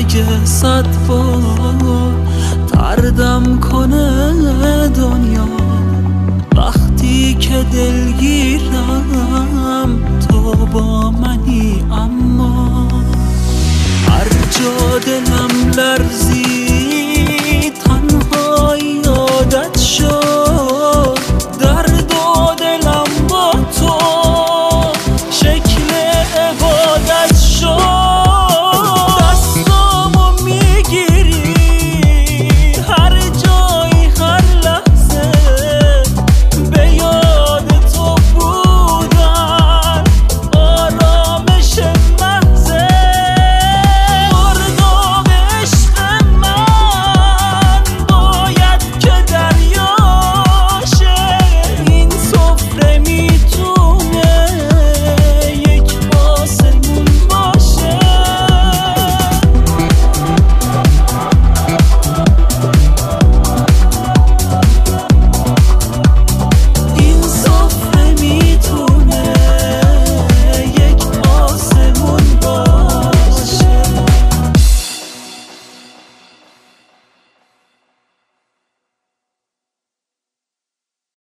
اگه 100 بار تردم کنه دنیا، وقتی که دلگیرم تو با منی، اما هر جا دلم لرزی